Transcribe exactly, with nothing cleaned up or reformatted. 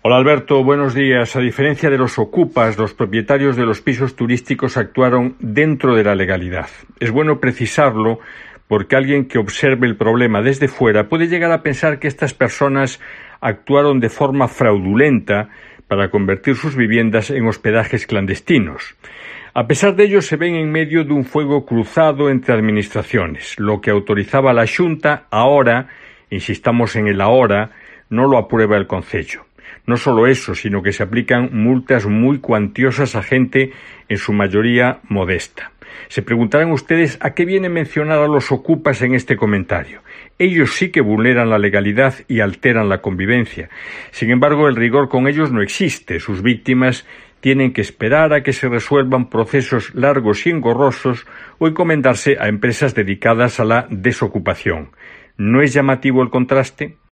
Hola Alberto, buenos días. A diferencia de los ocupas, los propietarios de los pisos turísticos actuaron dentro de la legalidad. Es bueno precisarlo porque alguien que observe el problema desde fuera puede llegar a pensar que estas personas actuaron de forma fraudulenta para convertir sus viviendas en hospedajes clandestinos. A pesar de ello, se ven en medio de un fuego cruzado entre administraciones. Lo que autorizaba la Xunta, ahora, insistamos en el ahora, no lo aprueba el Concello. No solo eso, sino que se aplican multas muy cuantiosas a gente, en su mayoría modesta. Se preguntarán ustedes a qué viene mencionar a los ocupas en este comentario. Ellos sí que vulneran la legalidad y alteran la convivencia. Sin embargo, el rigor con ellos no existe. Sus víctimas tienen que esperar a que se resuelvan procesos largos y engorrosos o encomendarse a empresas dedicadas a la desocupación. ¿No es llamativo el contraste?